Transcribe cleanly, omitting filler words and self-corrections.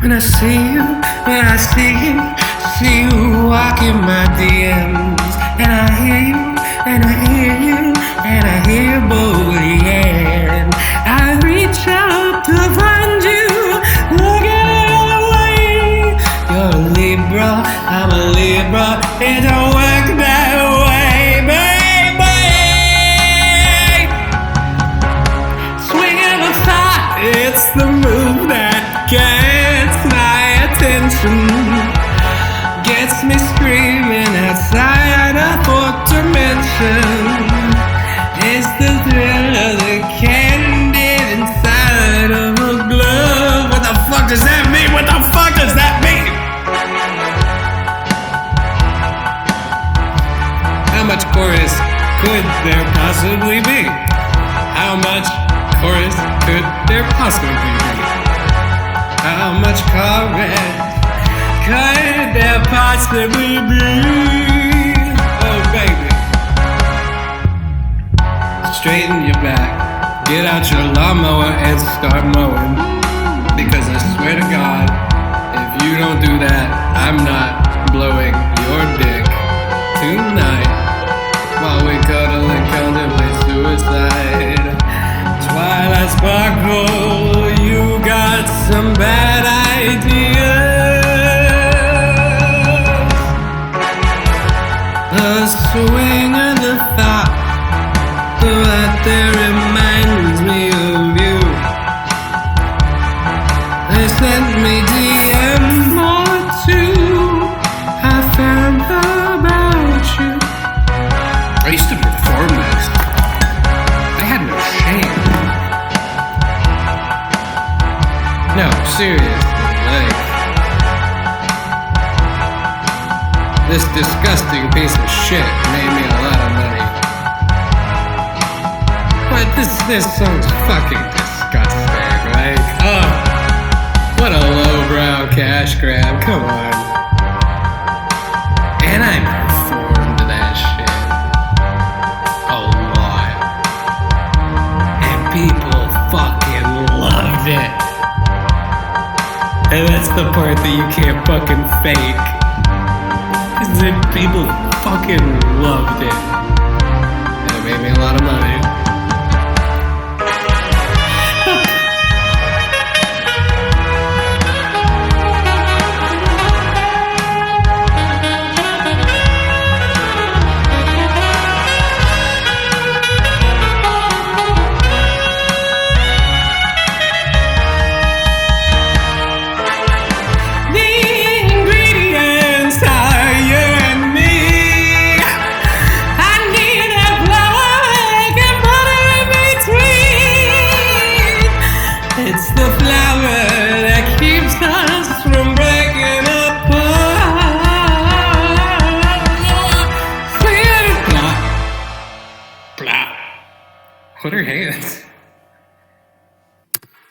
When I see you walking my DMs, and I hear you, and I hear you, and I hear you bullying. I reach out to find you, looking away. You're a Libra, I'm a Libra. It don't work that way, baby. Swing of a thought, it's the move that gets my attention, gets me screaming outside a fourth dimension. It's the thrill of the candy inside of a glove. What the fuck does that mean? What the fuck does that mean? How much chorus could there possibly be? How much chorus could there possibly be? How much chorus could there possibly be? Oh baby, straighten your back, get out your lawnmower and start mowing. Because I swear to God, if you don't do that, I'm not blowing your dick tonight while we cuddle and contemplate suicide. Twilight sparkle, you got some bad ideas. The swing of the thought right there reminds me of you. They sent me DM or two. I found about you. I used to perform this. I had no shame. No, seriously, like, this disgusting piece of shit made me a lot of money. But this song's fucking disgusting, like, oh, what a lowbrow cash grab, come on. And I performed that shit a lot. And people fucking loved it. And that's the part that you can't fucking fake. Is that people fucking loved it. And it made me a lot of money. It's the flower that keeps us from breaking apart. Blah, blah. What are hands?